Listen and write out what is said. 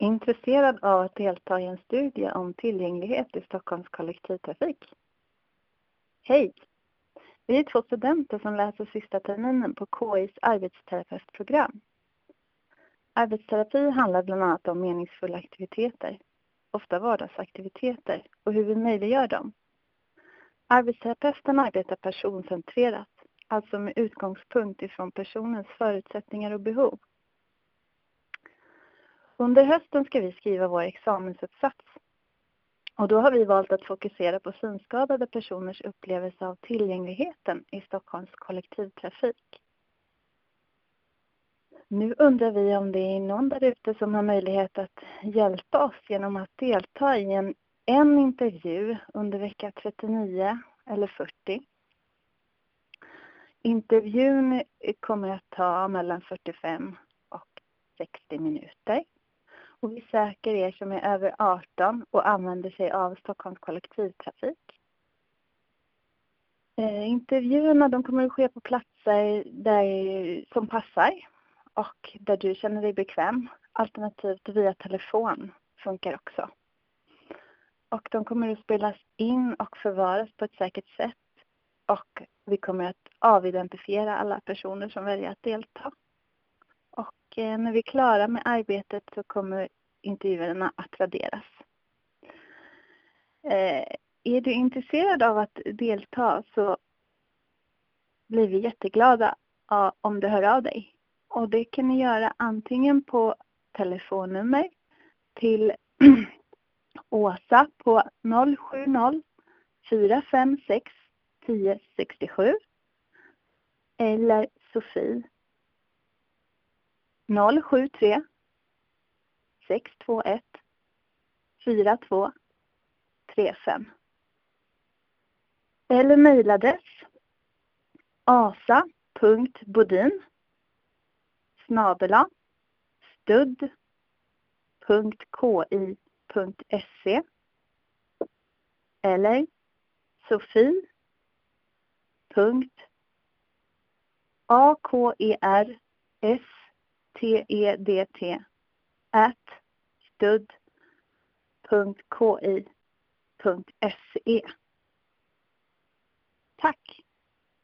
Intresserad av att delta i en studie om tillgänglighet i Stockholms kollektivtrafik? Hej! Vi är 2 studenter som läser sista terminen på KI:s arbetsterapeutprogram. Arbetsterapi handlar bland annat om meningsfulla aktiviteter, ofta vardagsaktiviteter, och hur vi möjliggör dem. Arbetsterapeuten arbetar personcentrerat, alltså med utgångspunkt ifrån personens förutsättningar och behov. Under hösten ska vi skriva vår examensuppsats. Och då har vi valt att fokusera på synskadade personers upplevelse av tillgängligheten i Stockholms kollektivtrafik. Nu undrar vi om det är någon där ute som har möjlighet att hjälpa oss genom att delta i en intervju under vecka 39 eller 40. Intervjun kommer att ta mellan 45 och 60 minuter. Och vi söker er som är över 18 och använder sig av Stockholms kollektivtrafik. Intervjuerna de kommer att ske på platser som passar och där du känner dig bekväm. Alternativt via telefon funkar också. Och de kommer att spelas in och förvaras på ett säkert sätt. Och vi kommer att avidentifiera alla personer som väljer att delta. Och när vi är klara med arbetet så kommer intervjuerna att raderas. Är du intresserad av att delta så blir vi jätteglada om du hör av dig. Och det kan ni göra antingen på telefonnummer till Åsa på 070 456 1067 eller Sofie 073 621 4235 eller mejladress asa.bodin@studd.ki.se eller sofie.akerstedt@studd.ki.se. Tack!